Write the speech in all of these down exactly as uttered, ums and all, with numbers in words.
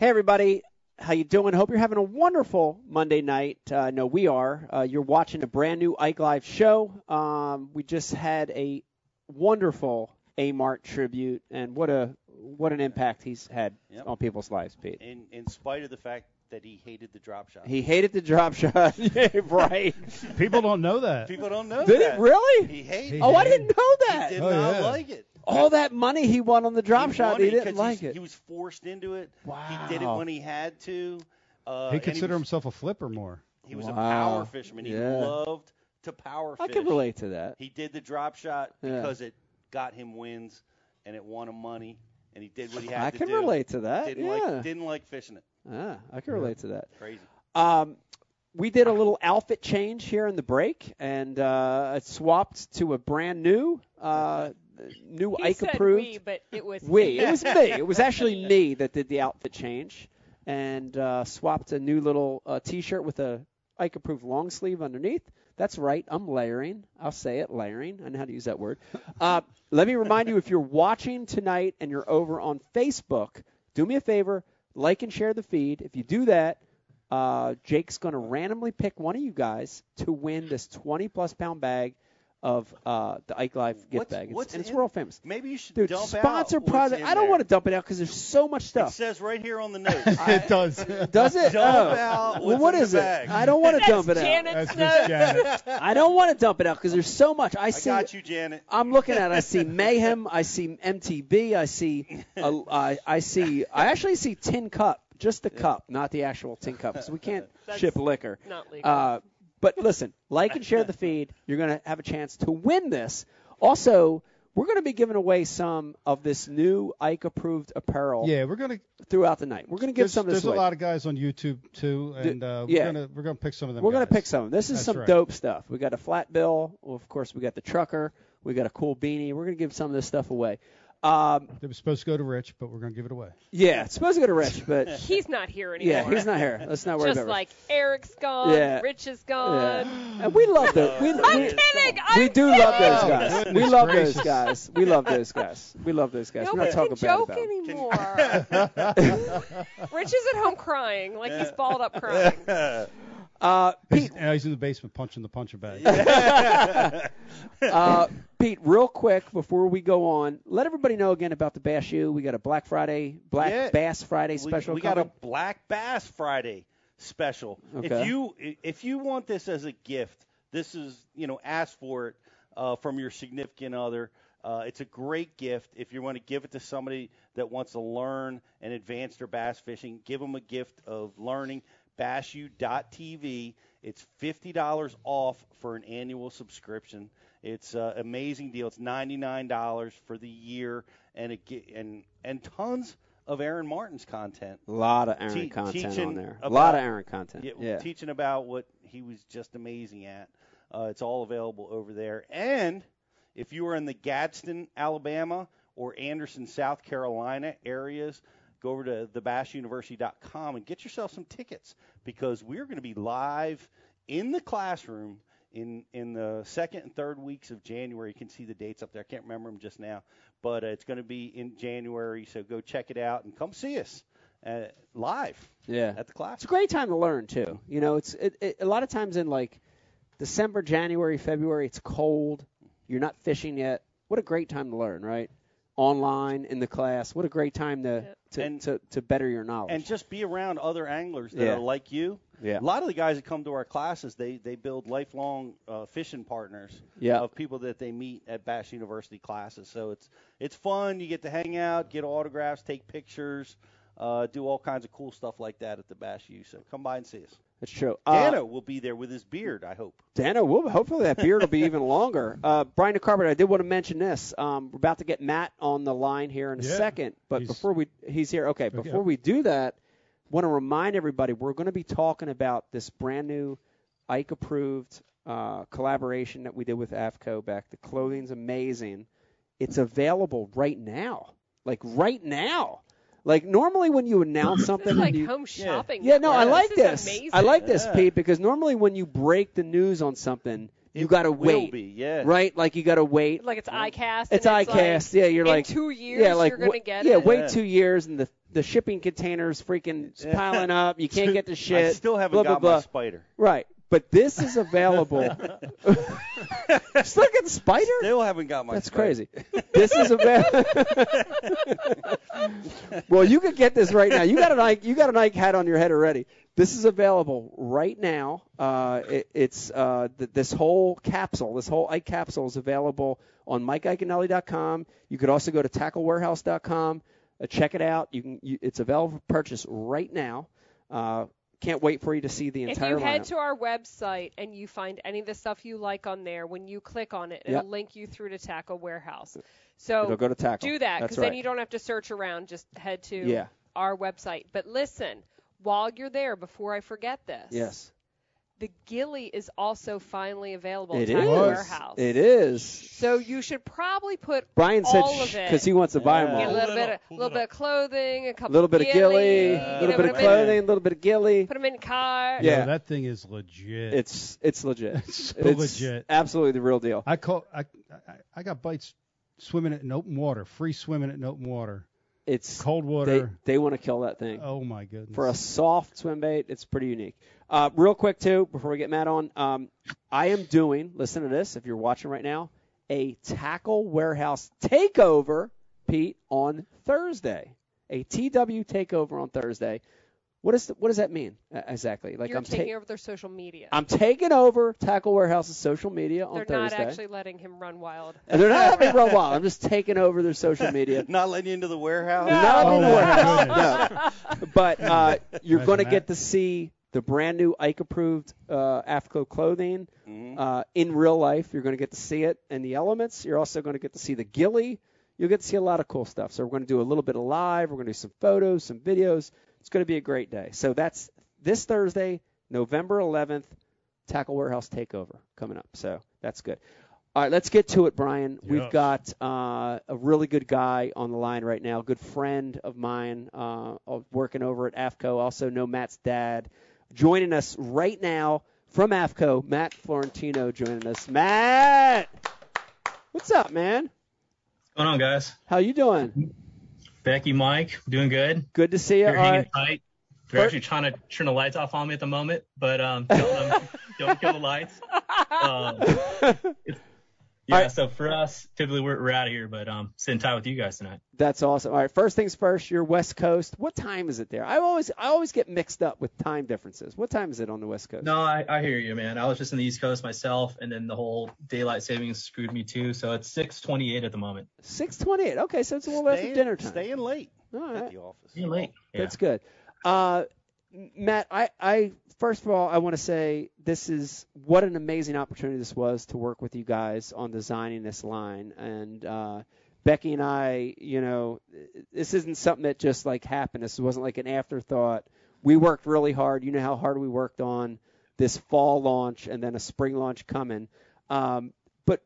Hey, everybody. How you doing? Hope you're having a wonderful Monday night. Uh, I know we are. Uh, you're watching a brand new Ike Live show. Um, we just had a wonderful A-Mart tribute, and what a what an impact he's had yep. on people's lives, Pete. In, in spite of the fact that he hated the drop shot. He hated the drop shot. Yeah, right. People don't know that. People don't know Did that. Did he really? He hated Oh, it. I didn't know that. He did oh, not yeah. like it. All that money he won on the drop he shot, he didn't like it. He was forced into it. Wow. He did it when he had to. Uh, he considered he was, himself a flipper more. He was wow. a power fisherman. He yeah. loved to power fish. I can relate to that. He did the drop shot yeah. because it got him wins and it won him money, and he did what he had I to do. I do. can relate to that. Didn't yeah. like didn't like fishing it. Ah, I can relate to that. Crazy. Um, we did a little outfit change here in the break, and uh, it swapped to a brand new, uh, new he Ike said approved. We, but it was we. It was me. It was actually me that did the outfit change, and uh, swapped a new little uh, T-shirt with a Ike approved long sleeve underneath. That's right. I'm layering. I'll say it, layering. I know how to use that word. Uh, let me remind you, if you're watching tonight and you're over on Facebook, do me a favor, like and share the feed. If you do that, uh, Jake's going to randomly pick one of you guys to win this twenty-plus pound bag of uh, the Ike Live gift what's, bag. It's, what's and it's in, world famous. Maybe you should Dude, dump sponsor out product. I don't there. want to dump it out because there's so much stuff. It says right here on the notes. It does. Does it? Dump oh. out Well, what is it? bag. I don't want to dump it Janet's out. That's Miss Janet. I don't want to dump it out because there's so much. I see. I got you, Janet. I'm looking at it. I see Mayhem. I see M T B. I see. Uh, I, I see. I actually see Tin Cup. Just the yeah. cup, not the actual tin cup, because we can't That's ship liquor. Not legal. Uh, but listen, like and share the feed. You're going to have a chance to win this. Also, we're going to be giving away some of this new Ike-approved apparel. Yeah, we're going to throughout the night. We're going to give there's, some of this There's away. a lot of guys on YouTube too, and uh, we're yeah. going to we're going to pick some of them. We're going guys. to pick some. This is That's some right. dope stuff. We got a flat bill. Well, of course, we got the trucker. We got a cool beanie. We're going to give some of this stuff away. Um, It was supposed to go to Rich, but we're going to give it away. yeah, it's supposed to go to Rich, but He's not here anymore. yeah, he's not here. Let's not worry Just about like Eric's gone, Yeah. Rich is gone. Yeah. And we love those. We, I'm we, kidding. we I'm do kidding. love those Oh, guys. goodness We love gracious. those guys. We love those guys. We love those guys. We're Nobody not talking can bad joke about them. anymore. Rich is at home crying, like he's balled up crying. Uh, He's, Pete, uh, he's in the basement punching the puncher bag. uh, Pete, real quick before we go on, let everybody know again about the Bass U. We got a Black Friday, Black Yeah. Bass Friday special We, we got coming. a Black Bass Friday special. Okay. If you if you want this as a gift, this is you know ask for it uh, from your significant other. Uh, it's a great gift. If you want to give it to somebody that wants to learn and advance their bass fishing, give them a gift of learning. bass u dot t v. It's fifty dollars off for an annual subscription. It's an amazing deal. It's ninety-nine dollars for the year, and it get, and and tons of Aaron Martin's content. A lot of Aaron Te- content teaching on there. A about- lot of Aaron content. Yeah, Yeah. teaching about what he was just amazing at. Uh, it's all available over there. And if you are in the Gadsden, Alabama, or Anderson, South Carolina areas, go over to the bass university dot com and get yourself some tickets, because we're going to be live in the classroom in in the second and third weeks of January. You can see the dates up there. I can't remember them just now, but uh, it's going to be in January. So go check it out and come see us uh, live Yeah. at the class. It's a great time to learn too. You know, it's it, it, a lot of times in like December, January, February, it's cold. You're not fishing yet. What a great time to learn, right? Online in the class. What a great time to to, And- to, to better your knowledge. And just be around other anglers that Yeah. are like you. Yeah. A lot of the guys that come to our classes, they, they build lifelong uh, fishing partners Yeah. of people that they meet at Bass University classes. So it's it's fun. You get to hang out, get autographs, take pictures, uh, do all kinds of cool stuff like that at the Bass U. So come by and see us. That's true. Uh, Dano will be there with his beard, I hope. Dano, will hopefully that beard will be even longer. Uh, Brian DeCarpenter, I did want to mention this. Um, we're about to get Matt on the line here in a Yeah, second, but he's- before we he's here. Okay, Okay. before we do that, want to remind everybody we're going to be talking about this brand new Ike approved uh, collaboration that we did with AFCO back. The clothing's amazing. It's available right now, like right now. Like normally when you announce This something, is like and you, home shopping. yeah, no, I Yeah. like this. this. Is amazing. I like this, Yeah. Pete, because normally when you break the news on something, you It got to will wait, be, yeah. right? Like you got to wait. Like it's iCast. It's and iCast. Like, yeah, you're in like two years yeah, like you're gonna wa- get yeah, it. wait Yeah. two years and the the shipping containers freaking piling up. You can't get the shit. I still haven't blah, got blah, my blah. spider. Right. But this is available. Just look at the spider. Still haven't got my That's spider. crazy. This is available. Well, you could get this right now. You got an Ike. You got an Ike hat on your head already. This is available right now. Uh, it, it's uh, th- this whole capsule. This whole Ike capsule is available on Mike Iaconelli dot com. You could also go to tackle warehouse dot com. Uh, check it out. You can. You, it's available for purchase right now. Uh, Can't wait for you to see the entire If you head lineup. to our website and you find any of the stuff you like on there, when you click on it, Yep. it'll link you through to Tackle Warehouse. So It'll go to Tackle. do that, That's because right. then you don't have to search around. Just head to Yeah. our website. But listen, while you're there, before I forget this, Yes. the Gilly is also finally available It at Tackle is. Warehouse. It is. So you should probably put Brian said all of it. because he wants to buy them Yeah. Get a all. little Hold it bit, up, of, hold little it bit up. of clothing, a A couple little bit of gilly, you a know, little bit put of 'em in- clothing, a little bit of gilly. Put them in car. Yeah. Yo, that thing is legit. It's it's legit. It's so It's legit. absolutely the real deal. I call I, I I got bites swimming it in open water, free swimming it in open water, It's cold they, water. they want to kill that thing. Oh my goodness. For a soft swim bait, it's pretty unique. Uh, real quick, too, before we get Matt on, um, I am doing, listen to this, if you're watching right now, a Tackle Warehouse takeover, Pete, on Thursday. A T W takeover on Thursday. What, is the, what does that mean uh, exactly? Like You're I'm taking ta- over their social media. I'm taking over Tackle Warehouse's social media on They're Thursday. not actually letting him run wild. And they're not letting me run wild. I'm just taking over their social media. Not letting you into the warehouse. Not Oh, in the my warehouse. goodness. No. But uh, you're Imagine going to that. get to see the brand new Ike approved uh, AFCO clothing Mhm. uh, in real life. You're going to get to see it in the elements. You're also going to get to see the Gilly. You'll get to see a lot of cool stuff. So we're going to do a little bit of live. We're going to do some photos, some videos. It's going to be a great day. So that's this Thursday, November eleventh, Tackle Warehouse Takeover coming up. So that's good. All right, let's get to it, Brian. We've Yes. got uh, a really good guy on the line right now, a good friend of mine uh, of working over at AFCO. Also know Matt's dad. Joining us right now from AFCO, Matt Florentino joining us. Matt! What's up, man? What's going on, guys? How you doing? Becky, Mike, doing good. Good to see you. You're All hanging right. tight. They're Bert- actually trying to turn the lights off on me at the moment, but um, don't, um, don't kill the lights. Um, it's- yeah, Alright. so for us, typically we're, we're out of here, but um, sitting tight with you guys tonight. That's awesome. All right, first things first, you're West Coast. What time is it there? I always I always get mixed up with time differences. What time is it on the West Coast? No, I, I hear you, man. I was just in the East Coast myself, and then the whole daylight savings screwed me too, so it's six twenty-eight at the moment. six twenty-eight. Okay, so it's a little after Staying, dinner time. staying late All at right. the office. You're late. Yeah. That's good. Uh, Matt, I, I first of all, I want to say this is what an amazing opportunity this was to work with you guys on designing this line. And uh, Becky and I, you know, this isn't something that just like happened. This wasn't like an afterthought. We worked really hard. You know how hard we worked on this fall launch and then a spring launch coming. Um, but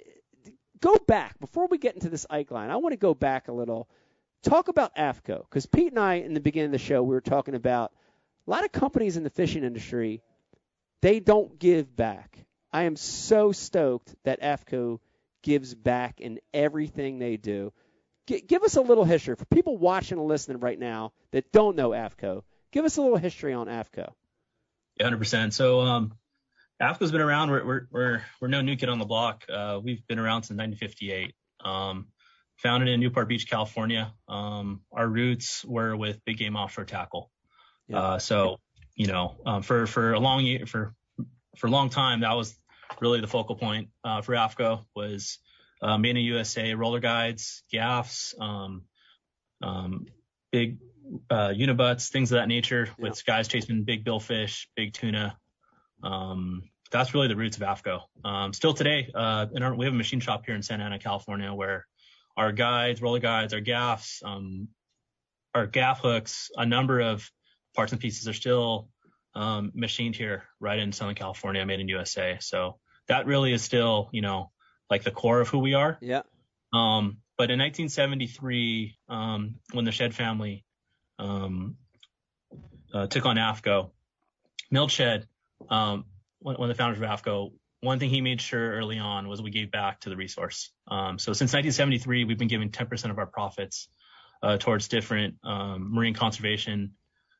go back before we get into this Ike line. I want to go back a little. Talk about AFCO, because Pete and I, in the beginning of the show, we were talking about a lot of companies in the fishing industry, they don't give back. I am so stoked that AFCO gives back in everything they do. G- give us a little history. For people watching and listening right now that don't know AFCO, give us a little history on AFCO. Yeah, one hundred percent. So um, AFCO's been around. We're, we're, we're, we're no new kid on the block. Uh, we've been around since nineteen fifty-eight. Um, founded in Newport Beach, California. Um, our roots were with Big Game Offshore Tackle. Yeah. Uh, so, you know, um, for, for a long year, for, for a long time, that was really the focal point, uh, for AFCO was, uh, made in the U S A, roller guides, gaffs, um, um, big, uh, unibutts, things of that nature, Yeah. with guys chasing big billfish, big tuna. Um, that's really the roots of AFCO. Um, still today, uh, in our, we have a machine shop here in Santa Ana, California, where our guides, roller guides, our gaffs, um, our gaff hooks, a number of parts and pieces are still um, machined here right in Southern California, made in U S A. So that really is still, you know, like the core of who we are. Yeah. Um, but in nineteen seventy-three, um, when the Shed family um, uh, took on AFCO, Milt Shed, um, one, one of the founders of AFCO, one thing he made sure early on was we gave back to the resource. Um, so since nineteen seventy-three, we've been giving ten percent of our profits uh, towards different um, marine conservation,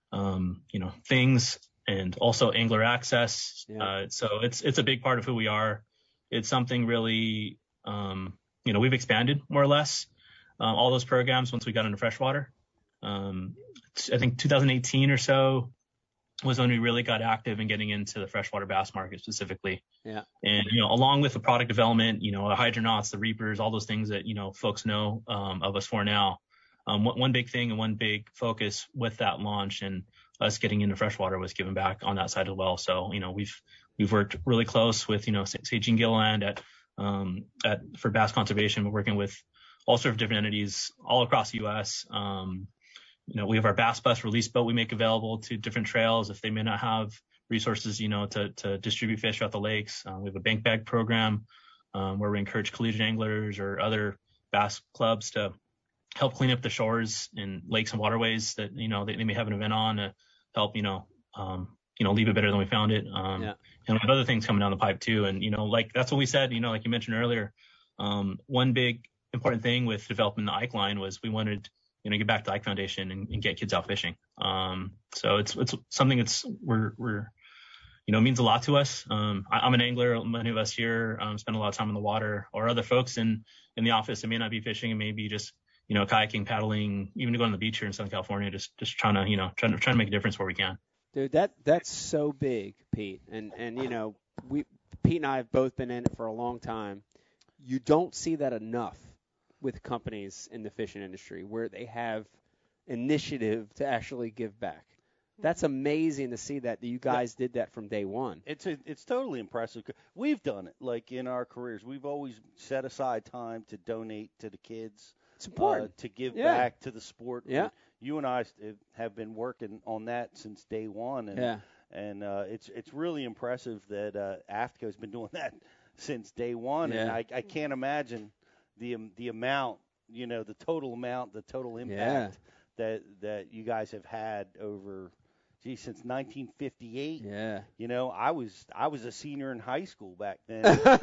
um, you know, things, and also angler access. Yeah. Uh, so it's it's a big part of who we are. It's something really, um, you know, we've expanded more or less uh, all those programs once we got into freshwater. Um, I think two thousand eighteen or so was when we really got active in getting into the freshwater bass market specifically. Yeah. And, you know, along with the product development, you know, the hydronauts, the reapers, all those things that, you know, folks know um, of us for now. Um, one, one big thing and one big focus with that launch and us getting into freshwater was giving back on that side as well. So, you know, we've, we've worked really close with, you know, say Gene Gilliland at, um, at, for bass conservation. We're working with all sorts of different entities all across the U S. Um, You know, we have our Bass Bus release boat we make available to different trails if they may not have resources, you know, to, to distribute fish throughout the lakes. Um, we have a bank bag program um, where we encourage collegiate anglers or other bass clubs to help clean up the shores in lakes and waterways that, you know, they, they may have an event on to help, you know, um, you know, leave it better than we found it. Um, Yeah. And we have other things coming down the pipe too. And, you know, like that's what we said, you know, like you mentioned earlier, um, one big important thing with developing the Ike line was we wanted, you know, get back to the Ike Foundation and, and get kids out fishing. Um, so it's, it's something that's, we're, we're, you know, means a lot to us. Um, I, I'm an angler. Many of us here, um, spend a lot of time in the water, or other folks in, in the office that may not be fishing and maybe just, you know, kayaking, paddling, even to go on the beach here in Southern California, just, just trying to, you know, trying to, trying to make a difference where we can. Dude, that, that's so big, Pete. And, and, you know, we, Pete and I have both been in it for a long time. You don't see that enough with companies in the fishing industry where they have initiative to actually give back. That's amazing to see that, that you guys did that from day one. It's a, it's totally impressive. We've done it, like in our careers. We've always set aside time to donate to the kids. It's important. Uh, to give Yeah. back to the sport. Yeah. You and I have been working on that since day one. And, yeah. And uh, it's it's really impressive that uh, AFTCO has been doing that since day one. Yeah. And I, I can't imagine the um, the amount, you know, the total amount, the total impact Yeah. that that you guys have had over, gee, since nineteen fifty-eight. Yeah. You know, I was I was a senior in high school back then.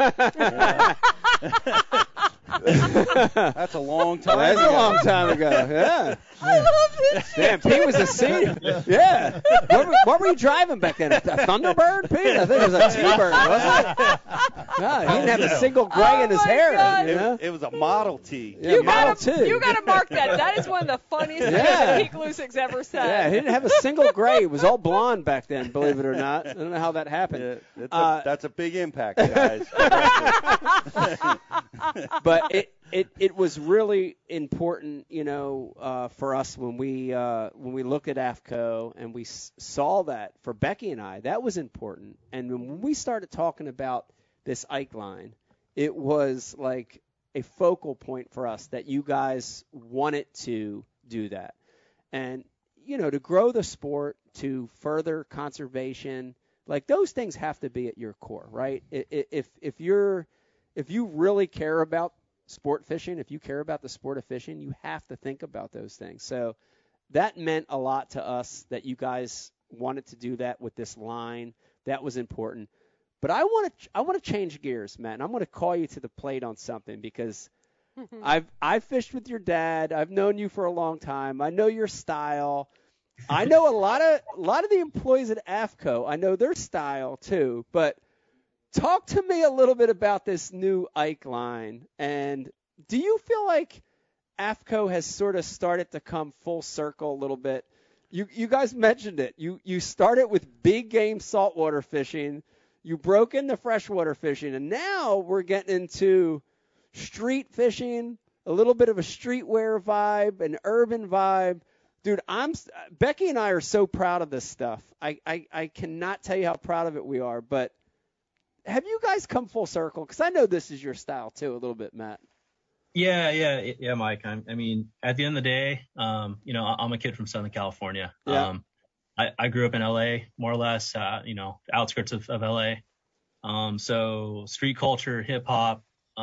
uh, That's a long time That's ago. a long time ago. Yeah. I love this. Damn, Pete was a senior. Yeah. What, were- what were you driving back then? A, a Thunderbird, Pete? I think it was a T-Bird, wasn't it? God, he didn't have a single gray Oh in his my hair. God. You know? It, it was a Model T. Yeah, You Model gotta, T. you gotta mark that. That is one of the funniest Yeah. things that Pete Glusik's ever said. Yeah, he didn't have a single gray. It was all blonde back then, believe it or not. I don't know how that happened. Yeah, that's, Uh, a, that's a big impact, guys. But it, it, it was really important, you know, uh, for us when we uh, when we looked at AFTCO and we s- saw that for Becky and I, that was important. And when we started talking about this Ike line, it was like a focal point for us that you guys wanted to do that. And, you know, to grow the sport, to further conservation, like those things have to be at your core, right? I- i- If if you're if you really care about sport fishing, if you care about the sport of fishing, you have to think about those things. So that meant a lot to us that you guys wanted to do that with this line. That was important. But I want to I want to change gears, Matt, and I'm going to call you to the plate on something because I've I've fished with your dad. I've known you for a long time. I know your style. I know a lot of a lot of the employees at AFTCO. I know their style too. But talk to me a little bit about this new Ike line. And do you feel like AFTCO has sort of started to come full circle a little bit? You you guys mentioned it. You you started with big game saltwater fishing. You broke into freshwater fishing, and now we're getting into street fishing, a little bit of a streetwear vibe, an urban vibe. Dude, I'm Becky and I are so proud of this stuff. I, I, I cannot tell you how proud of it we are. But have you guys come full circle? Because I know this is your style too, a little bit, Matt. Yeah, yeah, yeah, Mike. I'm, I mean, at the end of the day, um, you know, I'm a kid from Southern California. Yeah. Um, I, I grew up in L A, more or less, uh, you know, the outskirts of, of L A. Um, so street culture, hip hop,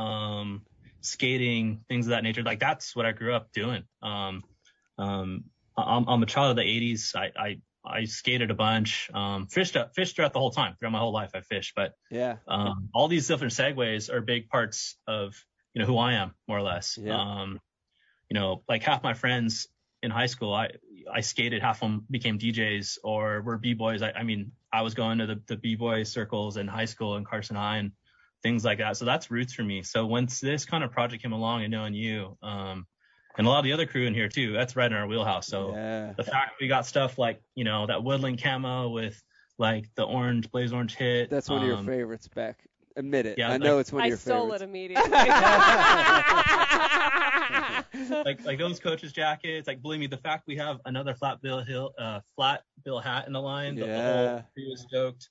um, skating, things of that nature. Like that's what I grew up doing. Um, um, I'm, I'm a child of the eighties. I, I, I skated a bunch, um, fished, fished throughout the whole time. Throughout my whole life, I fished. But Yeah. um, all these different segues are big parts of, you know, who I am, more or less. Yeah. Um, you know, like half my friends in high school, I I skated, half of them became D Js or were b-boys. I, I mean, I was going to the, the b-boy circles in high school in Carson High and things like that. So that's roots for me. So once this kind of project came along and knowing you, um, and a lot of the other crew in here too, that's right in our wheelhouse. So Yeah. the fact we got stuff like, you know, that woodland camo with like the orange, blaze orange hit. That's one um, of your favorites, Beck. Admit it. Yeah, I like, know it's one of I your stole favorites. it immediately. like like those coaches jackets, like believe me, the fact we have another flat bill hill uh flat bill hat in the line, the, the Yeah. whole crew was stoked.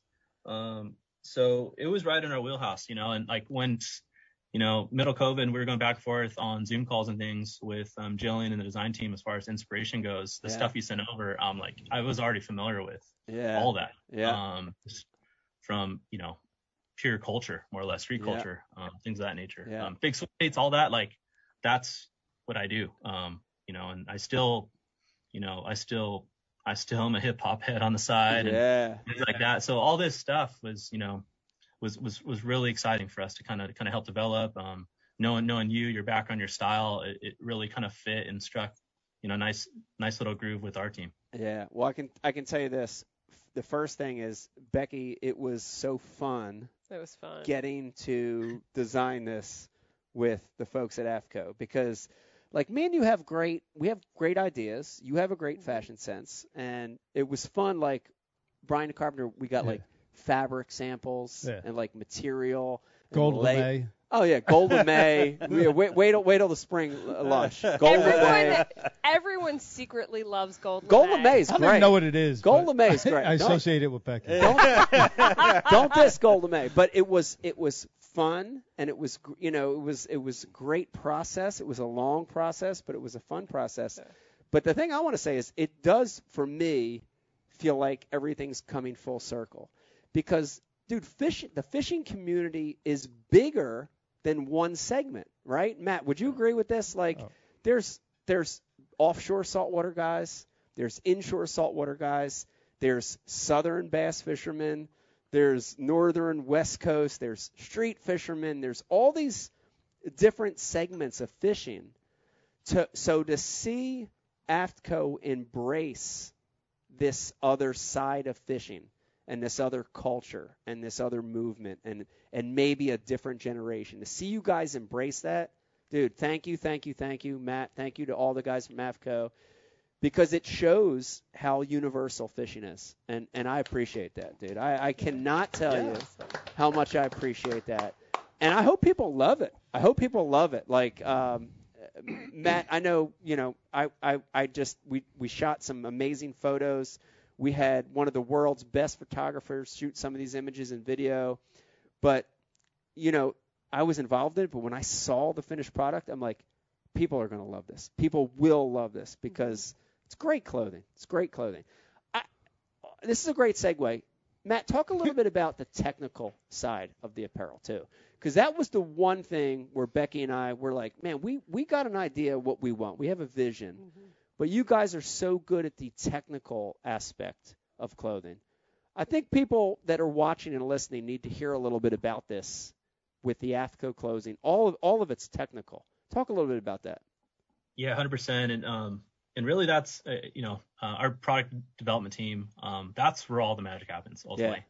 Um so it was right in our wheelhouse, you know, and like when you know, middle COVID, we were going back and forth on Zoom calls and things with um Jillian and the design team as far as inspiration goes. The Yeah. stuff you sent over, um like I was already familiar with Yeah. all that. Yeah. Um just from, you know, pure culture, more or less, street Yeah. culture, um, things of that nature. Yeah. Um, big sweats, all that, like that's what I do. Um, you know, and I still, you know, I still, I still am a hip hop head on the side Yeah. and things like that. So all this stuff was, you know, was was was really exciting for us to kind of kind of help develop. Um, knowing knowing you, your background, your style, it, it really kind of fit and struck, you know, nice nice little groove with our team. Yeah. Well, I can I can tell you this. The first thing is, Becky, it was so fun It was fun. getting to design this with the folks at AFCO because, like, me and you have great, we have great ideas. You have a great fashion sense, and it was fun. Like Brian the Carpenter, we got Yeah. like fabric samples Yeah. and like material. and Gold lay- May. Oh yeah, Golden May. Yeah, wait, wait, till- wait till the spring uh, launch. Golden May. Everyone, everyone secretly loves Golden Golden May is I don't great. even know what it is. Golden but May is great. I Don't- associate it with Becky. Don't, don't diss Golden May, but it was it was fun and it was gr- you know it was it was a great process. It was a long process, but it was a fun process. But the thing I want to say is it does for me feel like everything's coming full circle because dude, fish the fishing community is bigger than one segment, right? Matt, would you agree with this? Like Oh. there's there's offshore saltwater guys, there's inshore saltwater guys, there's southern bass fishermen, there's northern west coast, there's street fishermen, there's all these different segments of fishing. To, so to see AFTCO embrace this other side of fishing and this other culture and this other movement and and maybe a different generation, to see you guys embrace that, dude, thank you, thank you, thank you, Matt, thank you to all the guys from AFTCO, because it shows how universal fishing is, and and I appreciate that, dude. I, I cannot tell Yeah. you how much I appreciate that, and I hope people love it. I hope people love it. Like um, Matt, I know, you know, I, I, I just we we shot some amazing photos. We had one of the world's best photographers shoot some of these images and video, but you know, I was involved in it. But when I saw the finished product, I'm like, people are going to love this. People will love this because it's great clothing. It's great clothing. I, this is a great segue. Matt, talk a little bit about the technical side of the apparel too, because that was the one thing where Becky and I were like, man, we, we got an idea of what we want. We have a vision, Mm-hmm. but you guys are so good at the technical aspect of clothing. I think people that are watching and listening need to hear a little bit about this with the AFTCO clothing. All of all of it's technical. Talk a little bit about that. Yeah, one hundred percent. And um, and really, that's uh, you know uh, our product development team. Um, that's where all the magic happens ultimately.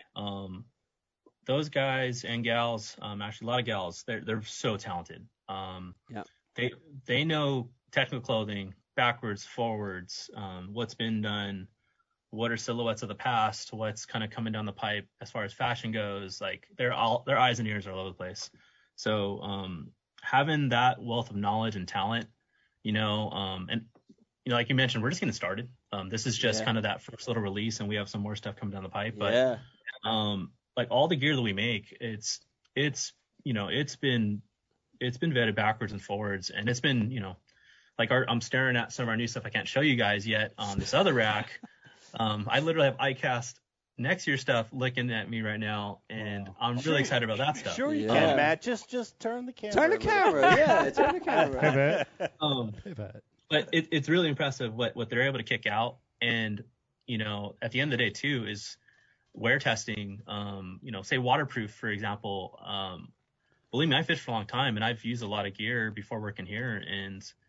Um, those guys and gals, um, actually a lot of gals, they're they're so talented. Um, Yeah. They they know technical clothing backwards, forwards, um, what's been done, what are silhouettes of the past, what's kind of coming down the pipe as far as fashion goes. Like they're all their eyes and ears are all over the place. So um, having that wealth of knowledge and talent, you know, um, and you know, like you mentioned, we're just getting started. Um, this is just Yeah. kind of that first little release, and we have some more stuff coming down the pipe. But yeah. um, like all the gear that we make, it's it's you know, it's been it's been vetted backwards and forwards, and it's been, you know, like our, I'm staring at some of our new stuff I can't show you guys yet on this other rack. Um, I literally have iCast next year stuff looking at me right now, and Wow. I'm really excited about that stuff. Sure you Yeah. can, Matt. Just just turn the camera. Turn the a little camera. bit. Yeah, turn the camera. Pivot. Um, Pivot. but it, it's really impressive what, what they're able to kick out. And, you know, at the end of the day, too, is wear testing. Um, you know, say waterproof, for example. Um, believe me, I fished for a long time, and I've used a lot of gear before working here. And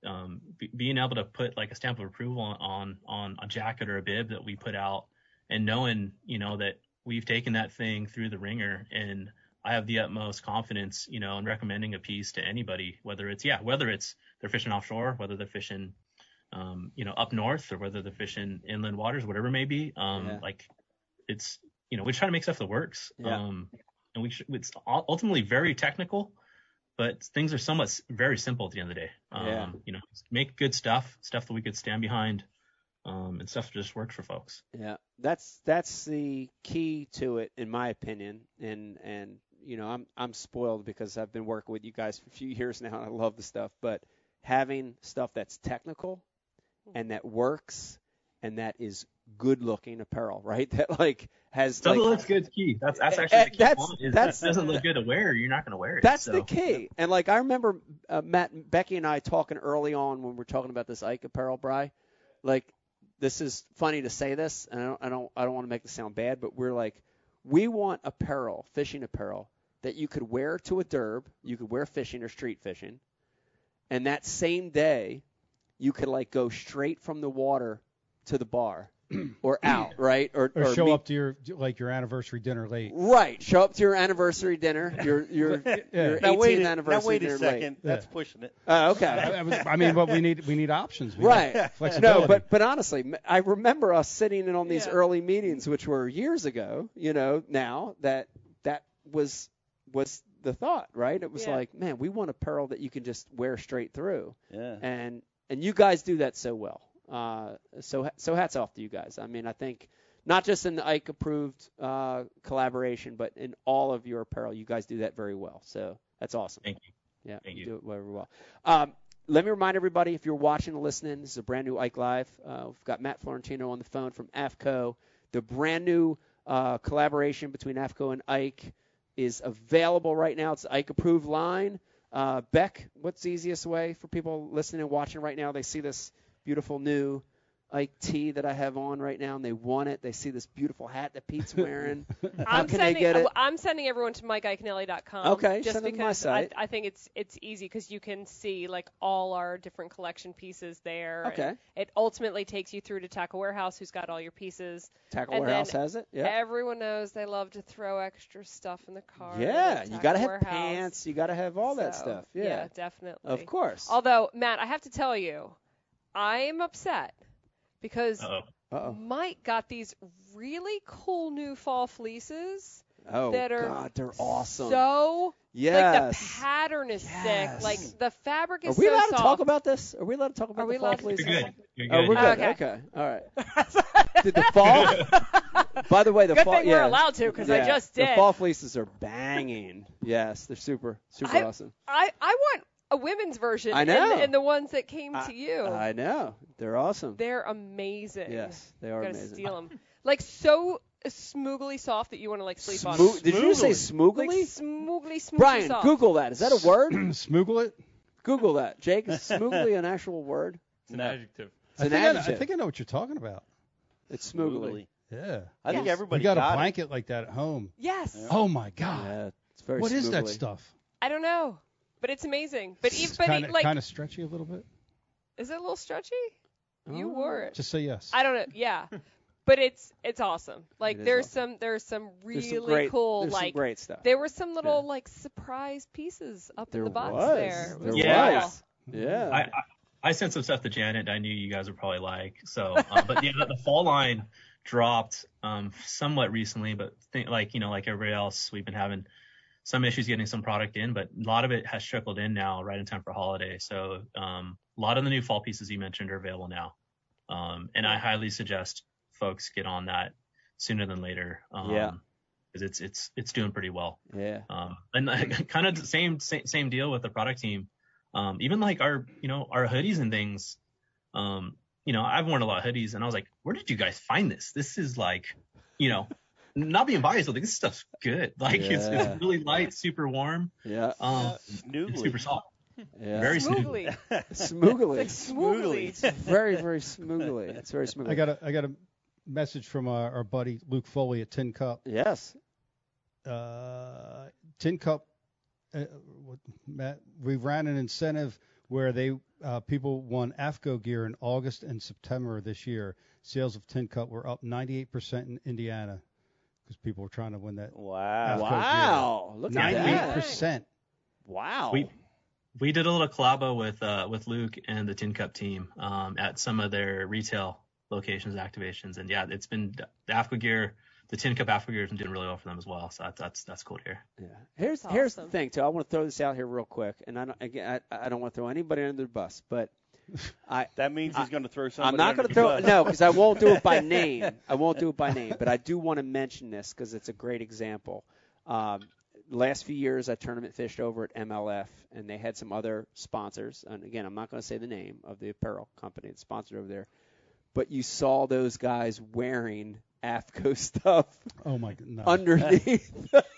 um, be, being able to put like a stamp of approval on, on on a jacket or a bib that we put out, and knowing, you know, that we've taken that thing through the ringer, and I have the utmost confidence, you know, in recommending a piece to anybody, whether it's yeah, whether it's they're fishing offshore, whether they're fishing, um, you know, up north, or whether they're fishing inland waters, whatever it may be. Um, Yeah. like it's, you know, we try to make stuff that works. Yeah. Um, and we sh- it's ultimately very technical, but things are somewhat very simple at the end of the day. Um, Yeah. You know, make good stuff, stuff that we could stand behind, um, and stuff that just works for folks. Yeah, that's that's the key to it, in my opinion. And and you know, I'm I'm spoiled because I've been working with you guys for a few years now, and I love the stuff. But having stuff that's technical and that works and that is good looking apparel, right? That like has Stuff like, that looks good is key. That's that's Uh, actually the key. that's- point, is that's- if it doesn't look good to wear, you're not going to wear it. That's so. the key. And like I remember uh, Matt, Becky, and I talking early on when we were talking about this Ike apparel, Bri. Like, this is funny to say this, and I don't, I don't, I don't want to make this sound bad, but we're like, we want apparel, fishing apparel, that you could wear to a derb, you could wear fishing or street fishing, and that same day, you could like go straight from the water to the bar or out, right? Or, Or, show meet- up to your like your anniversary dinner late. Right, show up to your anniversary dinner, your your, your Now wait, eighteenth a, anniversary now wait dinner a late. second. That's pushing it. Oh, okay. I, I was- I mean, but we need we need options. We Right. need flexibility. No, but but honestly, m- I remember us sitting in on these Yeah. early meetings, which were years ago. You know, now that that was was the thought, right? It was Yeah. like, man, we want apparel that you can just wear straight through, Yeah. and and you guys do that so well. Uh, so so hats off to you guys. I mean, I think not just in the Ike approved uh, collaboration, but in all of your apparel, you guys do that very well. So that's awesome. Thank you. Yeah, Thank you you. do it very well. Um, let me remind everybody, if you're watching and listening, this is a brand new Ike Live. Uh, we've got Matt Florentino on the phone from AFCO. The brand new uh, collaboration between AFCO and Ike is available right now. It's the Ike approved line. Uh, Beck, what's the easiest way for people listening and watching right now? They see this beautiful new Ike tee that I have on right now, and they want it. They see this beautiful hat that Pete's wearing. How I'm can sending, they get it? I'm sending everyone to Mike Iaconelli dot com. Okay, just send them to my because site. I, I think it's it's easy because you can see like all our different collection pieces there. Okay. And it ultimately takes you through to Tackle Warehouse, who's got all your pieces. Tackle and Warehouse then has it. Yeah. Everyone knows they love to throw extra stuff in the car. Yeah, at you Tackle got to have Warehouse. pants. You got to have all that So, stuff. Yeah, definitely. of course. Although, Matt, I have to tell you, I am upset because Uh-oh. Uh-oh. Mike got these really cool new fall fleeces Oh, that are God, they're awesome. so yes. like the pattern is Yes. sick. Like the fabric Are is we so allowed soft. to talk about this? Are we allowed to talk about Are the we fall allowed to- fleeces? You're good. You're Oh, good. we're good. Okay. Okay. All right. Did the fall? By the way, the Good fall. thing yeah, we're allowed to because I yeah, just did. The fall fleeces are banging. Yes, they're super, super I- awesome. I, I want a women's version. I And know. the, and the ones that came I- to you. I know. They're awesome. They're amazing. Yes, they are Gotta amazing. steal them. Like so smoogly soft that you want to like sleep on. Smo- Did you just say Like smoogly? smoogly, smoogly Brian, soft. Google that. Is that a word? Smoogle it. Google that. Jake, is smoogly an actual word? It's an adjective. It's I an think I, adjective. I think I know what you're talking about. It's smoogly. Smoothly. Yeah. I think Yes. everybody We got, got a it. blanket like that at home. Yes. Oh my God. Yeah, it's very What is that smoogly. stuff? I don't know, but it's amazing. But even It's but kind e- of like, kind of stretchy a little bit. is it a little stretchy? You Oh. wore it. Just say yes. I don't know. Yeah. But it's it's awesome. Like It is there's awesome. some there's some really There's some great, cool there's like some great stuff. there were some little Yeah. like surprise pieces up There in the box was. there. It There was Yeah. cool. was. Yeah. I, I I sent some stuff to Janet. I knew you guys would probably like. So, uh, but yeah, the, the fall line dropped um, somewhat recently. But think, like you know, like everybody else, we've been having some issues getting some product in. But a lot of it has trickled in now, right in time for holiday. So um, a lot of the new fall pieces you mentioned are available now, um, and I highly suggest folks get on that sooner than later. Um, Yeah. Because it's it's it's doing pretty well. yeah. Um, and kind of the same, same same deal with the product team. Um, even like our you know our hoodies and things. Um, you know I've worn a lot of hoodies, and I was like, where did you guys find this? This is like, you know, not being biased, but like, this stuff's good. Like it's, Yeah. it's really light, super warm, Yeah. um, Noodly. and super soft. Yeah. Very smooth. Smoogly. Smoogly. Like smoogly. It's very, very smoogly. It's very smooth. I got a I got a message from our, our buddy Luke Foley at Tin Cup. Yes. Uh, Tin Cup. Uh, what- Matt, we ran an incentive where they uh, people won AFCO gear in August and September of this year. Sales of Tin Cup were up ninety-eight percent in Indiana because people were trying to win that. Wow. AFCO Wow. Look at ninety-eight that. percent. Wow. We we did a little collabo with uh, with Luke and the Tin Cup team um, at some of their retail locations, activations, and yeah, it's been the AFCO gear. The Tin Cup AFCO gear has been doing really well for them as well, so that's that's, that's cool to hear. Yeah. Here's That's here's the awesome. thing too. I want to throw this out here real quick, and I don't again I, I don't want to throw anybody under the bus, but I That means he's going to throw somebody I'm not under going to the throw bus. no because I won't do it by name. I won't do it by name, but I do want to mention this because it's a great example. Um, last few years, I tournament fished over at M L F, and they had some other sponsors. And again, I'm not going to say the name of the apparel company that's sponsored over there, but you saw those guys wearing AFCO stuff Oh my god! No. underneath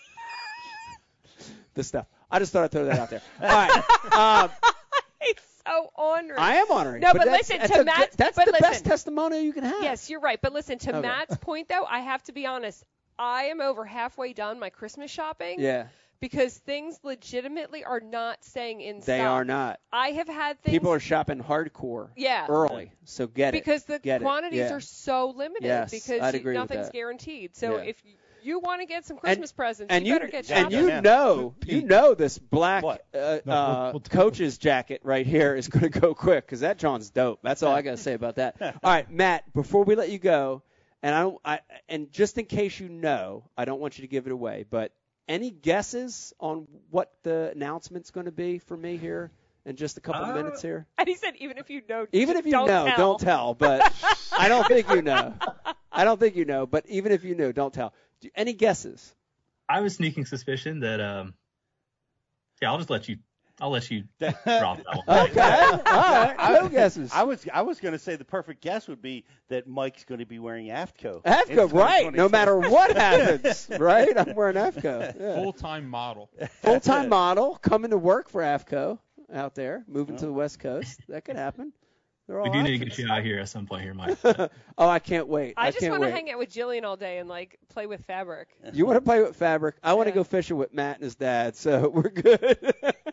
the stuff. I just thought I'd throw that out there. All right. Um, He's so honored. I am honoring. No, but that's, listen, that's to a good- Matt's- That's but the best listen. testimonial you can have. Yes, you're right. But listen, to Okay. Matt's point, though, I have to be honest. I am over halfway done my Christmas shopping Yeah, because things legitimately are not staying in they stock. are not. I have had things. People are shopping hardcore Yeah. early, so get it. because the Get it. quantities Yeah. are so limited Yes, because I'd you- agree with nothing's that. guaranteed. So Yeah. if you want to get some Christmas presents, and you, you better get and shopping. you Yeah. know you know this black What? uh, No, uh, we'll- we'll do- coach's jacket right here is going to go quick because that John's dope. That's all I got to say about that. All right, Matt. Before we let you go, and I don't, I and just in case you know, I don't want you to give it away, but any guesses on what the announcement's going to be for me here in just a couple Uh, minutes here? And he said, even if you know, Even if you don't know, tell. don't tell. But I don't think you know. I don't think you know. But even if you know, don't tell. Do, any guesses? I have a sneaking suspicion that um, yeah, I'll just let you. I'll let you drop that one. Okay. All right. No guesses. I was I was going to say the perfect guess would be that Mike's going to be wearing AFCO. AFCO, right? No twenty twenty-six. matter what happens, right? I'm wearing AFCO. Yeah. Full-time model. Full-time model coming to work for AFCO out there, moving to the West Coast. That could happen. They're all We do need to options. get you out here at some point here, Mike. Oh, I can't wait. I just can't want to wait. hang out with Jillian all day and like play with fabric. You want to play with fabric? I want to Yeah. go fishing with Matt and his dad, so we're good.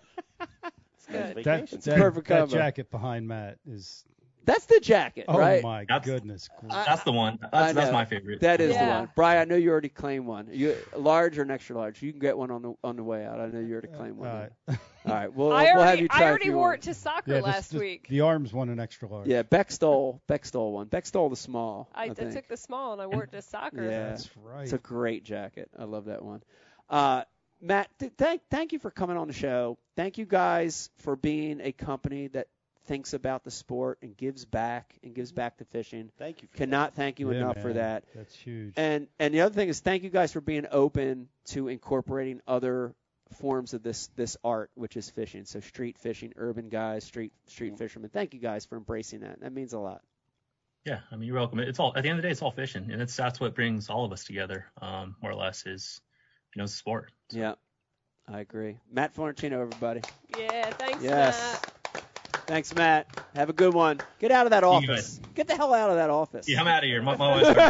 Good. Vacation. That, It's a that, perfect that combo. jacket behind Matt is. That's the jacket, Oh right? my That's- goodness! I- That's the one. I That's, that's know. my favorite. That is the Yeah. one. Brian, I know you already claimed one. You large or an extra large? You can get one on the on the way out. I know you already claimed one. All right. All right, we'll, I we'll already, have you try I a already few wore on. it to soccer Yeah, this- last this- week. The arms won an extra large. Yeah, Beck stole Beck stole one. Beck stole the small. I, I, I think. took the small and I wore it to soccer. Yeah. That's right. It's a great jacket. I love that one. Uh, Matt, th- thank thank you for coming on the show. Thank you guys for being a company that thinks about the sport and gives back and gives back to fishing. Thank you. For Cannot thank you Yeah, enough for man. that. That's huge. And and the other thing is thank you guys for being open to incorporating other forms of this this art, which is fishing. So street fishing, urban guys, street street fishermen. Thank you guys for embracing that. That means a lot. Yeah, I mean, you're welcome. It's all at the end of the day, it's all fishing, and it's that's what brings all of us together, um, more or less. Is you know, it's a sport. So, Yeah, I agree. Matt Florentino, everybody. Yeah, thanks, Yes. Matt. Thanks, Matt. Have a good one. Get out of that you office. Get the hell out of that office. Yeah, I'm out of here. My, my wife's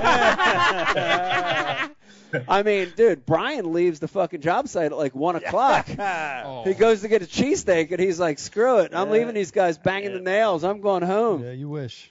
I mean, dude, Brian leaves the fucking job site at like one o'clock. Oh. He goes to get a cheesesteak, and he's like, screw it. I'm Yeah. leaving these guys banging Yeah. the nails. I'm going home. Yeah, you wish.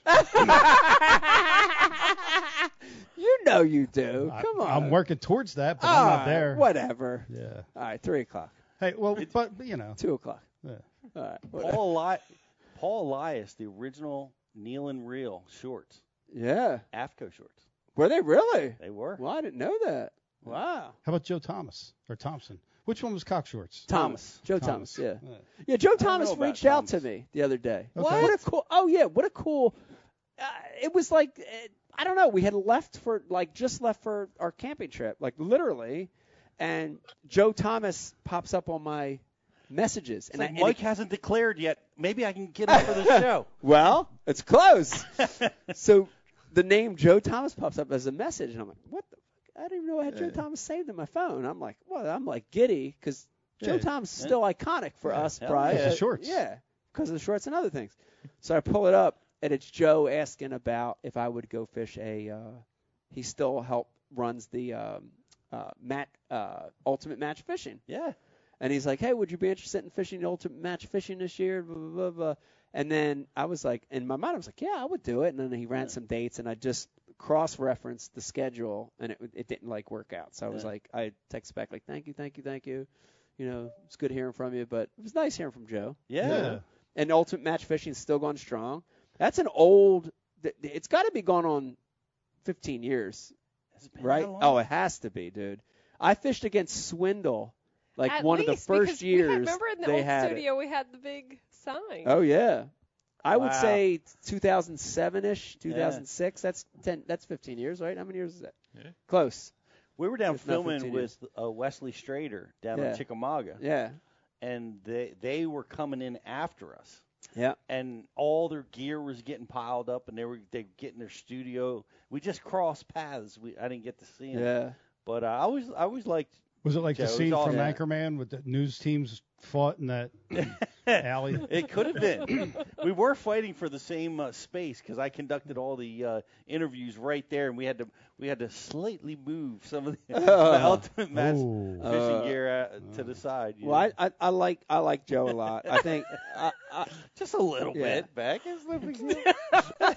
You know you do. I- Come on. I'm working towards that, but All I'm not right, there. Whatever. Yeah. All right, three o'clock. Hey, well, but, but you know. Two o'clock. Yeah. All right. whatever. Paul, Eli- Paul Elias, the original Neil and Reel shorts, Yeah. AFCO shorts. Were they really? They were. Well, I didn't know that. Wow. How about Joe Thomas or Thompson? Which one was cock shorts? Thomas. Joe Thomas, Thomas. yeah. Yeah. Yeah, Joe don't Thomas know about reached out Thomas. to me the other day. Okay. What a cool. Oh yeah, what a cool. Uh, it was like uh, I don't know. We had left for like just left for our camping trip, like literally, and Joe Thomas pops up on my messages, It's and, like I, and Mike it- hasn't declared yet. Maybe I can get him for the show. well, it's close. So the name Joe Thomas pops up as a message, and I'm like, what the fuck? I didn't even know I had Joe Yeah. Thomas saved in my phone. I'm like, well, I'm like giddy because Joe Yeah. Thomas is still iconic for Yeah. us, Hell Brian. yeah. Because of shorts. Yeah, because of the shorts and other things. So I pull it up, and it's Joe asking about if I would go fish a. Uh, he still help runs the um, uh, mat uh, ultimate match fishing, Yeah. And he's like, hey, would you be interested in fishing the Ultimate Match Fishing this year? Blah, blah, blah, blah. And then I was like, in my mind, I was like, yeah, I would do it. And then he ran Yeah. some dates, and I just cross-referenced the schedule, and it it didn't like work out. So I was Yeah. like, I texted back like, thank you, thank you, thank you. You know, it's good hearing from you, but it was nice hearing from Joe. Yeah. Yeah. And Ultimate Match Fishing is still going strong. That's an old. th- It's got to be going on fifteen years, Has it been right? that long? Oh, it has to be, dude. I fished against Swindle, like At one of the least, first because we years. had, remember in the they old had it. studio we had the big sign. Oh yeah, I would Wow. say two thousand seven ish, two thousand six. That's ten. That's fifteen years, right? How many years is that? Yeah. Close. We were down It's not filming fifteen with uh, Wesley Strader down Yeah. in Chickamauga, Yeah. and they they were coming in after us. Yeah. And all their gear was getting piled up, and they were they getting their studio. We just crossed paths. We I didn't get to see them. Yeah. But uh, I always I always liked. Was it like Joe, the it was scene all- from Yeah. Anchorman with the news teams fought in that alley? It could have been. We were fighting for the same uh, space because I conducted all the uh, interviews right there, and we had to we had to slightly move some of the, the ultimate match Oh. fishing Uh, gear uh, to the side. you Well, know. I, I I like I like Joe a lot. I think I, I, just a little Yeah. bit back. It's no big deal.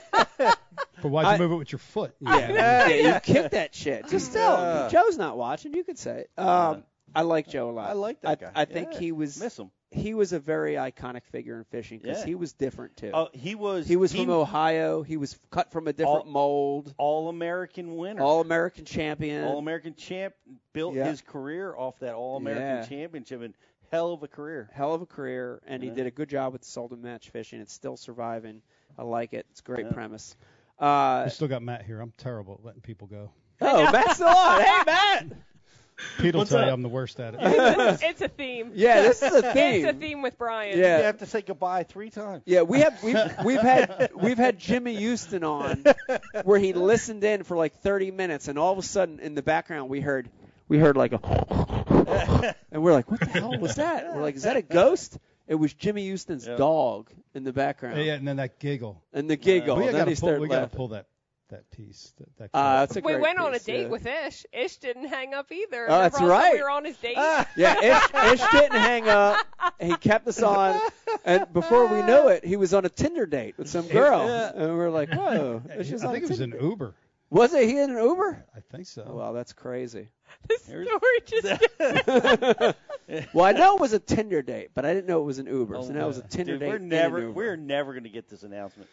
But why'd you I- move it with your foot? yeah, yeah, you kick that shit. Just tell him. Yeah. Joe's not watching. You could say it. Um, I like Joe a lot. I like that guy. I think Yeah. he was Miss him. he was a very iconic figure in fishing because Yeah. he was different too. Oh, he was he was from Ohio. He was cut from a different All- mold. All American winner. All American champion. All American champ. Built Yeah. his career off that All American Yeah. championship, and hell of a career. Hell of a career, and he Yeah. did a good job with the Ultimate Match Fishing. It's still surviving. I like it. It's a great Yeah. premise. Uh, We still got Matt here. I'm terrible at letting people go. oh, Matt's still on. Hey, Matt. Pete will What's tell you up? I'm the worst at it. it's, it's a theme. Yeah, this is a theme. It's a theme with Brian. Yeah. You have to say goodbye three times. Yeah, we have we've we've had we've had Jimmy Houston on where he listened in for like thirty minutes, and all of a sudden in the background we heard we heard like a and we're like, what the hell was that? We're like, is that a ghost? It was Jimmy Houston's Yeah. dog in the background, Yeah, and then that giggle. and the giggle. we and then gotta he pull, started we gotta laughing. pull that that piece. That, that Uh, clip. that's a We great went on a piece, date yeah. with Ish. Ish didn't hang up either. Oh, that's Remember also right. We were on his date. Yeah, Ish, Ish didn't hang up. He kept us on, and before we knew it, he was on a Tinder date with some girl, Yeah. and we were like, "Whoa!" Ish was I on think a it was an Tinder date. Uber. Was it he in an Uber? I think so. Oh, wow, that's crazy. This Here's- story just Well, I know it was a Tinder date, but I didn't know it was an Uber. Oh, so now it was a Tinder Dude, date. we're in an never Uber. we're never going to get this announcement.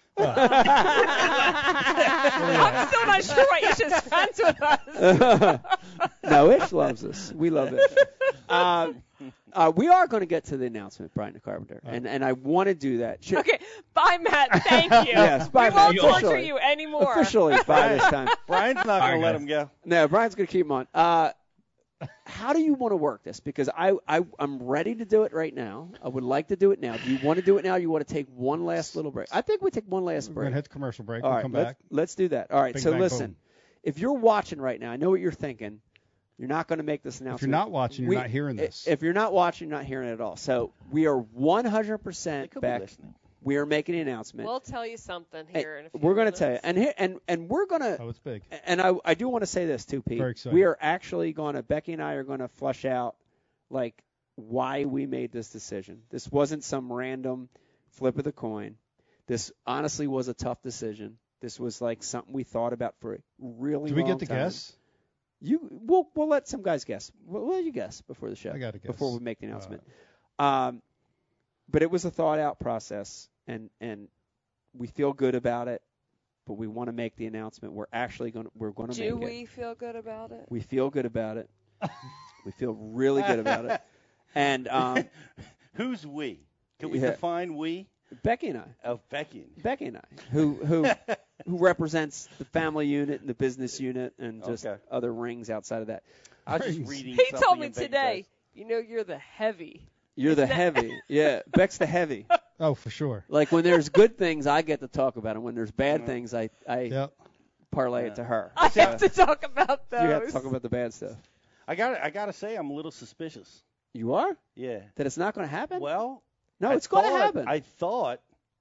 I'm still not sure why Ish is friends with us. No, Ish loves us. We love Ish. Um, uh, we are going to get to the announcement, Brian the Carpenter, and and I want to do that. Should, Okay, bye, Matt. Thank you. Yes, bye, we won't Matt. torture Officially. you anymore. officially by this time. Brian's not All going right, to let guys. him go. No, Brian's going to keep him on. Uh, how do you want to work this? Because I, I, I'm ready to do it right now. I would like to do it now. Do you want to do it now or you want to take one last little break? I think we take one last We're break. gonna hit the commercial break. All we'll right, come let's, back. let's do that. All right, Bing, so bang, listen. boom. If you're watching right now, I know what you're thinking. You're not going to make this announcement. If you're not watching, you're We- not hearing this. If you're not watching, you're not hearing it at all. So we are one hundred They percent could be back. listening. We are making an announcement. We'll tell you something And here in a few we're going to minutes. tell you, and here, and and we're going to Oh, it's big. and I, I do want to say this too, Pete. Very excited. We are actually going to, Becky and I are going to flush out, like, why we made this decision. This wasn't some random flip of the coin. This honestly was a tough decision. This was like something we thought about for a really Do we long get to time. guess? You, we'll, we'll let some guys guess. We'll, we'll let you guess before the show. I gotta guess. Before we make the All announcement. Um, but it was a thought out process, and, and we feel good about it. But we want to make the announcement. We're actually going to we're going to Do make it. we feel good about it? We feel good about it. We feel really good about it. And um, Who's we? Can we Yeah. define we? Becky and I, Oh, Becky. Becky and I, who who who represents the family unit and the business unit and just Okay. other rings outside of that. I was just Rings. reading He something told me in Becky's today, eyes. you know, you're the heavy. You're the Is that- heavy, yeah. Beck's the heavy. Oh, for sure. Like when there's good things, I get to talk about, and when there's bad Mhm. things, I I Yep. parlay Yeah. it to her. I So have to talk about those. you have to talk about the bad stuff. I got I got to say I'm a little suspicious. You are Yeah. that it's not going to happen. Well, no, I it's going to thought- happen. I thought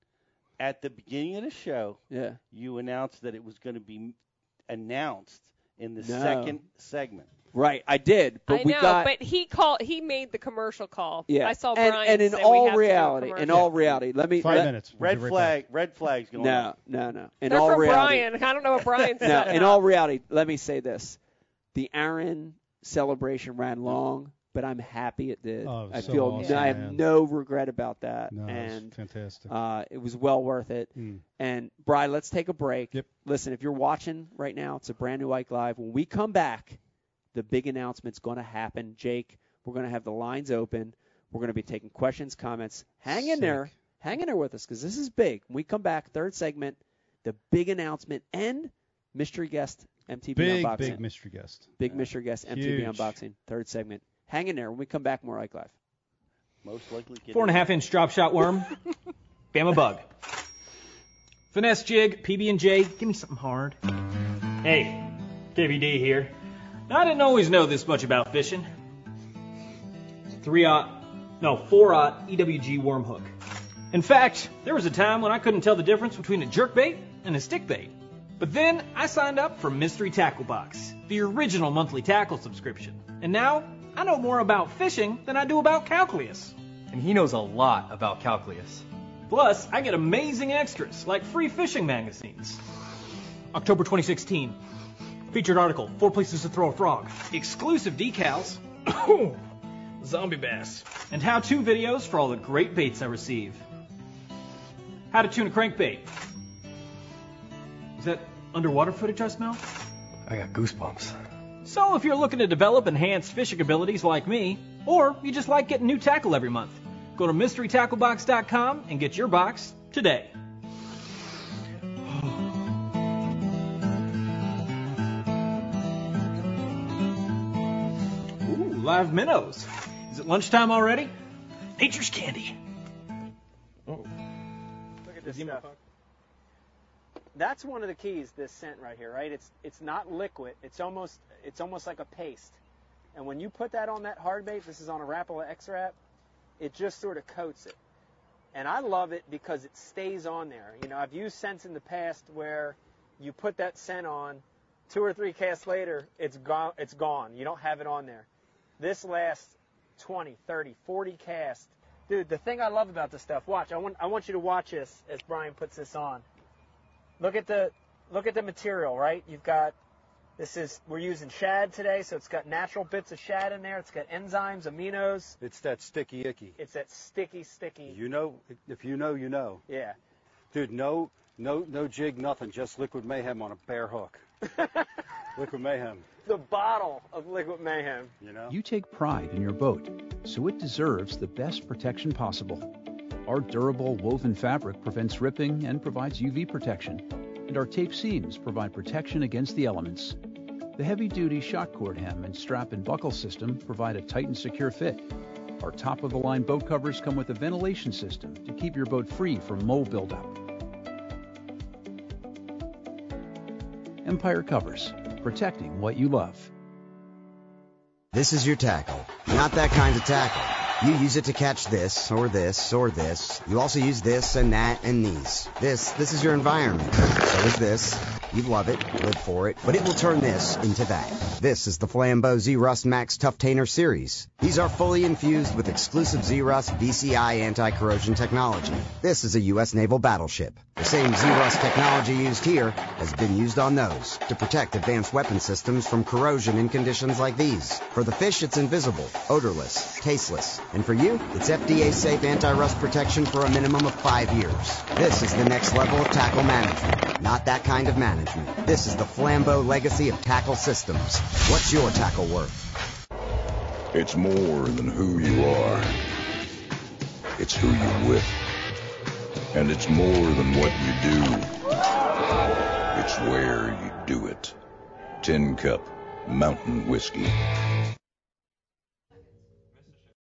at the beginning of the show yeah. you announced that it was going to be announced in the No. second segment. Right, I did, but I we know, got. but he called. He made the commercial call. Yeah, I saw and, Brian and in say we all have to do a reality, in commercial. all reality, let me. Five let, minutes. We'll Red be right flag. Red flag's going No, on. no, no. In They're all from reality, Brian. I don't know what Brian no. said. In all reality, let me say this: the Aaron celebration ran long, but I'm happy it did. Oh, it was I so feel awesome, I have man. no regret about that, No, and it's fantastic. uh, it was well worth it. Mm. And Brian, let's take a break. Yep. Listen, if you're watching right now, it's a brand new Ike Live. When we come back, the big announcement's going to happen. Jake, we're going to have the lines open. We're going to be taking questions, comments. Hang in Sick. there. Hang in there with us because this is big. When we come back, third segment, the big announcement and mystery guest M T B Big, unboxing. big mystery guest. Big mystery guest M T B Huge. unboxing. Third segment. Hang in there. When we come back, more Ike Live. Most likely. Get Four and a half inch drop shot worm. Bama bug. Finesse jig, P B and J. Give me something hard. Hey, K V D here. Now, I didn't always know this much about fishing. Three-aught, no, four-aught E W G worm hook. In fact, there was a time when I couldn't tell the difference between a jerkbait and a stickbait. But then I signed up for Mystery Tackle Box, the original monthly tackle subscription. And now I know more about fishing than I do about calculus. And he knows a lot about calculus. Plus, I get amazing extras like free fishing magazines. October twenty sixteen. Featured article, Four Places to Throw a Frog. Exclusive decals. Zombie bass. And how-to videos for all the great baits I receive. How to tune a crankbait. Is that underwater footage I smell? I got goosebumps. So if you're looking to develop enhanced fishing abilities like me, or you just like getting new tackle every month, go to mystery tackle box dot com and get your box today. Ooh, live minnows. Is it lunchtime already? Nature's candy. Oh. Look at this stuff. That's one of the keys, this scent right here, right? It's it's not liquid. It's almost it's almost like a paste. And when you put that on that hard bait, this is on a Rapala X-Wrap, it just sort of coats it. And I love it because it stays on there. You know, I've used scents in the past where you put that scent on, two or three casts later, it's gone. It's gone. You don't have it on there. This lasts twenty, thirty, forty casts. Dude, the thing I love about this stuff, watch. I want I want you to watch this as Brian puts this on. Look at the look at the material, right? You've got this is we're using shad today, so it's got natural bits of shad in there. It's got enzymes, aminos. It's that sticky icky. It's that sticky, sticky. You know, if you know, you know. Yeah. Dude, no, no, no jig, nothing. Just Liquid Mayhem on a bare hook. Liquid Mayhem. The bottle of Liquid Mayhem. You know. You take pride in your boat, so it deserves the best protection possible. Our durable woven fabric prevents ripping and provides U V protection, and our tape seams provide protection against the elements. The heavy-duty shot cord hem and strap and buckle system provide a tight and secure fit. Our top-of-the-line boat covers come with a ventilation system to keep your boat free from mold buildup. Empire Covers, protecting what you love. This is your tackle. Not that kind of tackle. You use it to catch this, or this, or this. You also use this, and that, and these. This, this is your environment. So is this. You love it, live for it, but it will turn this into that. This is the Flambeau Z-Rust Max Tough-Tainer Series. These are fully infused with exclusive Z-Rust V C I anti-corrosion technology. This is a U S Naval battleship. The same Z-Rust technology used here has been used on those to protect advanced weapon systems from corrosion in conditions like these. For the fish, it's invisible, odorless, tasteless. And for you, it's F D A-safe anti-rust protection for a minimum of five years. This is the next level of tackle management. Not that kind of management. This is the Flambeau legacy of tackle systems. What's your tackle worth? It's more than who you are. It's who you're with. And it's more than what you do. It's where you do it. Tin Cup Mountain Whiskey.